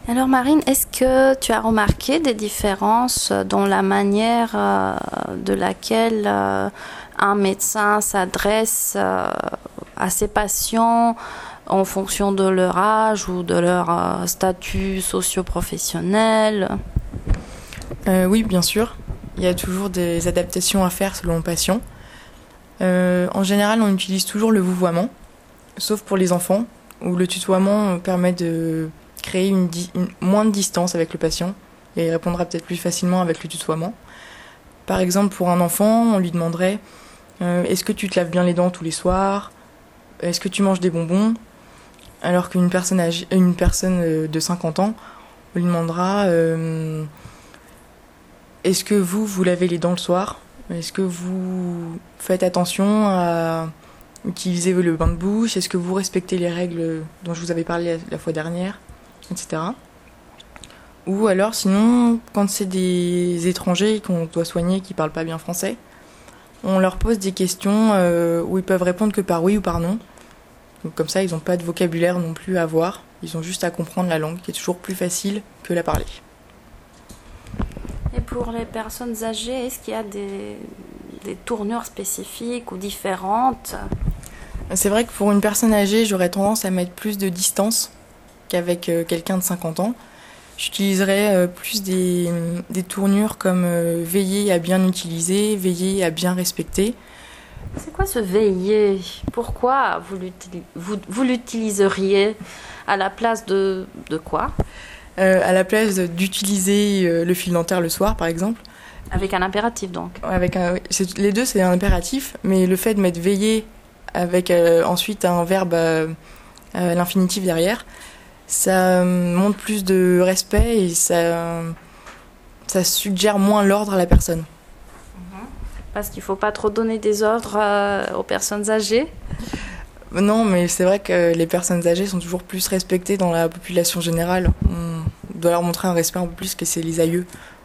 Alors Marine, est-ce que tu as remarqué des différences dans la manière de laquelle un médecin s'adresse à ses patients en fonction de leur âge ou de leur statut socio-professionnel? Oui, bien sûr. Il y a toujours des adaptations à faire selon le patient. En général, on utilise toujours le vouvoiement, sauf pour les enfants, où le tutoiement permet de créer moins de distance avec le patient et il répondra peut-être plus facilement avec le tutoiement. Par exemple, pour un enfant, on lui demanderait est-ce que tu te laves bien les dents tous les soirs? Est-ce que tu manges des bonbons? Alors qu'une personne de 50 ans, on lui demandera est-ce que vous lavez les dents le soir? Est-ce que vous faites attention à utiliser le bain de bouche? Est-ce que vous respectez les règles dont je vous avais parlé la fois dernière? Etc. Ou alors sinon, quand c'est des étrangers qu'on doit soigner qui parlent pas bien français, on leur pose des questions où ils peuvent répondre que par oui ou par non. Donc comme ça, ils n'ont pas de vocabulaire non plus à avoir. Ils ont juste à comprendre la langue, qui est toujours plus facile que la parler. Et pour les personnes âgées, est-ce qu'il y a des tournures spécifiques ou différentes? C'est vrai que pour une personne âgée, j'aurais tendance à mettre plus de distance qu'avec quelqu'un de 50 ans. J'utiliserais plus des tournures comme veiller à bien utiliser, veiller à bien respecter. C'est quoi ce veiller? Pourquoi vous l'utiliseriez à la place de quoi? À la place d'utiliser le fil dentaire le soir, par exemple. Avec un impératif donc. Les deux, c'est un impératif, mais le fait de mettre veiller avec ensuite un verbe à l'infinitif derrière, ça montre plus de respect et ça suggère moins l'ordre à la personne. Parce qu'il ne faut pas trop donner des ordres aux personnes âgées. Non, mais c'est vrai que les personnes âgées sont toujours plus respectées dans la population générale. On doit leur montrer un respect un peu plus que c'est les aïeux.